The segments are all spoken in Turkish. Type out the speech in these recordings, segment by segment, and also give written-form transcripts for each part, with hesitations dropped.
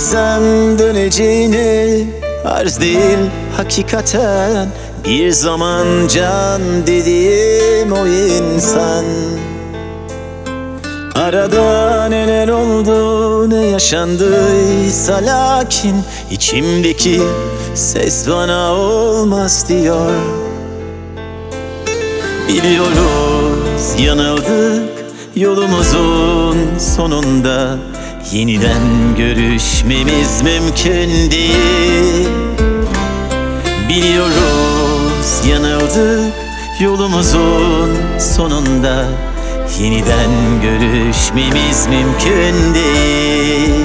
bilsem döneceğini, arz değil hakikaten bir zaman can dediğim o insan. Arada neler oldu, ne yaşandıysa, lakin içimdeki ses bana olmaz diyor. Biliyoruz yanıldık, yolumuzun sonunda yeniden görüşmemiz mümkün değil. Biliyoruz yanıldık, yolumuzun sonunda yeniden görüşmemiz mümkün değil.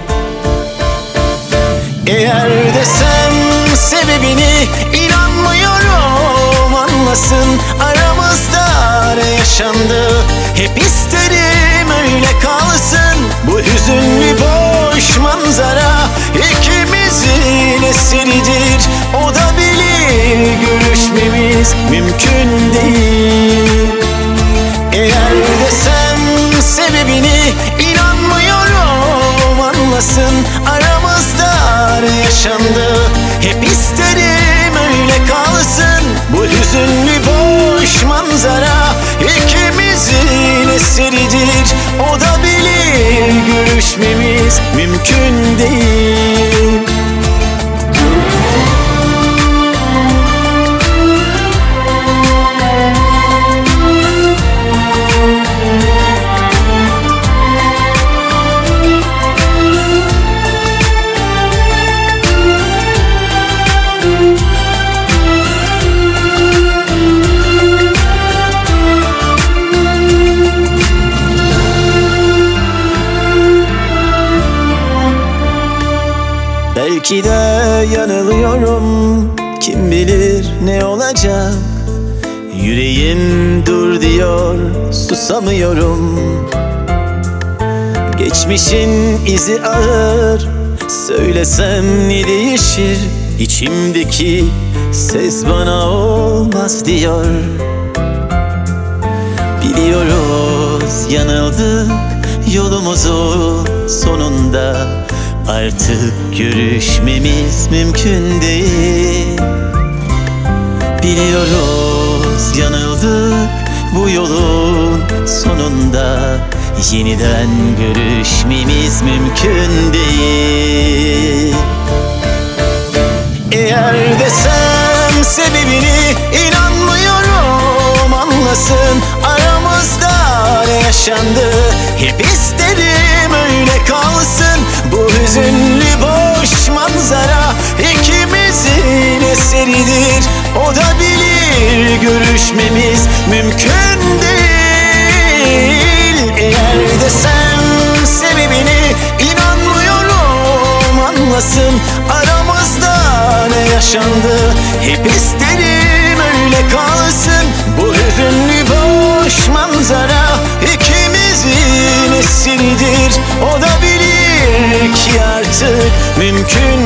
Eğer desem sebebini, inanmıyorum anlasın aramızda ne yaşandı. Hep isterim öyle kalsın bu hüzünlü boş manzara, ikimizin eseridir. O da bilir görüşmemiz mümkün değil. Eğer desem sebebini, inanmıyorum anlasın aramızda ne yaşandı. Hep isterim öyle kalsın bu hüzünlü boş manzara, ikimizin eseridir. O da bilir görüşmemiz mümkün değil. Belki de yanılıyorum, kim bilir ne olacak. Yüreğim dur diyor, susamıyorum. Geçmişin izi ağır, söylesem ne değişir. İçimdeki ses bana olmaz diyor. Biliyoruz yanıldık, yolumuzun sonunda artık görüşmemiz mümkün değil. Biliyoruz yanıldık, bu yolun sonunda yeniden görüşmemiz mümkün değil. Eğer desem sebebini, inanmıyorum anlasın aramızda ne yaşandı. Hep isterim öyle kalsın bu hüzünlü boş manzara, ikimizin eseridir. O da bilir görüşmemiz mümkün değil. Eğer desem sebebini, inanmıyorum anlasın aramızda ne yaşandı. Hep isterim öyle kalsın bu hüzünlü boş manzara, ikimizin eseridir. O da bilir ki artık mümkün